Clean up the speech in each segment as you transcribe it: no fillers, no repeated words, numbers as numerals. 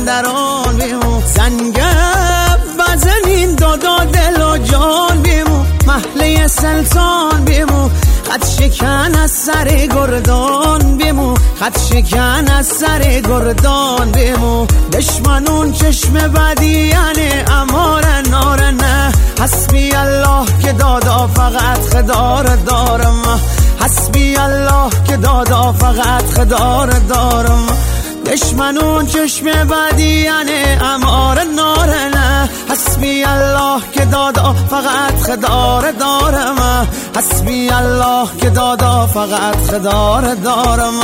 مازندران بیمو زنگه بزنین دادا دل و جان بیمو محله سلطان بیمو خط شکن از سر گردان بیمو خط شکن از سر گردان بیمو دشمنون چشم بدیانه اماره نارنه حسبی الله که دادا فقط خدار دارم حسبی الله که دادا فقط خدار دارم دشمنون چشم بدیانه اماره نارنه حسبی الله که دادا فقط خدار دارم حسبی الله که دادا فقط خدار دارم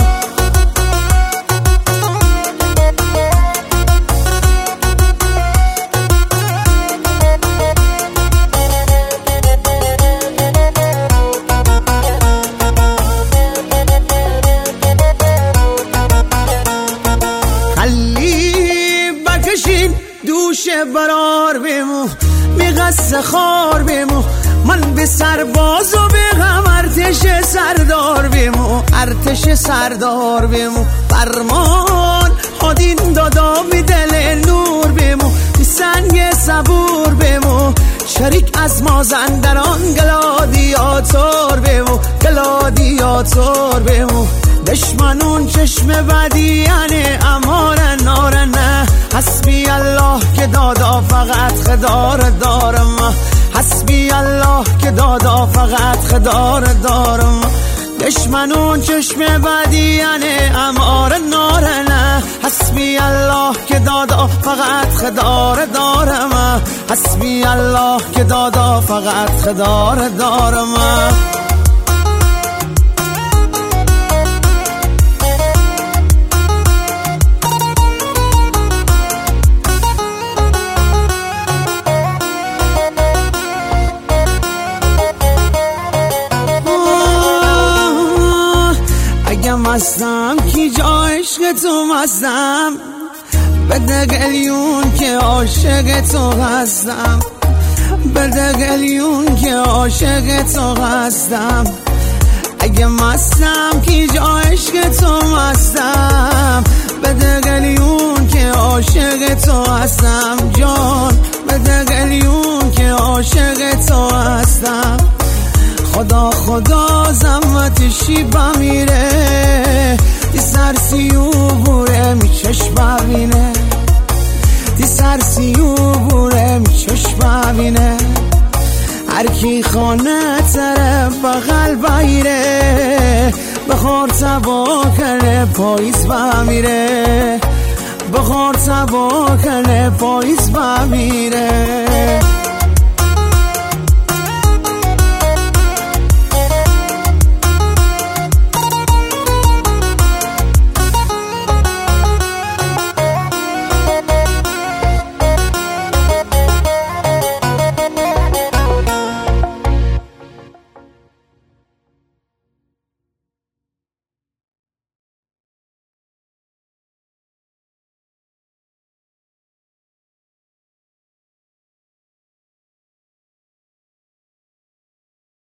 دوش برار بیمو میغس خار بیمو من به سرباز و به غم ارتش سردار بیمو ارتش سردار بیمو فرمان هادین دادا بی دل نور بیمو بی سنگ صبور بیمو شریک از مازندران گلادیاتور بیمو گلادیاتور بیمو دشمنون چشم بدیانه اماره نارنه حسبی الله که دادا فقط خدار دارم حسبی الله که دادا فقط خدار دارم دشمنون چشم بدیانه اماره نارنه حسبی الله که دادا فقط خدار دارم حسبی الله که دادا فقط خدار دارم مستم کی جا عشق تو مستم بده گلیون که عاشق تو هستم بده گلیون که عاشق تو هستم اگه مستم کی جا عشق تو مستم بده گلیون که عاشق تو هستم جان بده گلیون که عاشق تو هستم خدا خدا زمتشی بمیره دی سرسیو بوره می چشم ببینه دی سرسیو بوره می چشم ببینه هر کی خانه طرف بغل بایره بخور تبا کنه پاییز بمیره بخور تبا کنه پاییز بمیره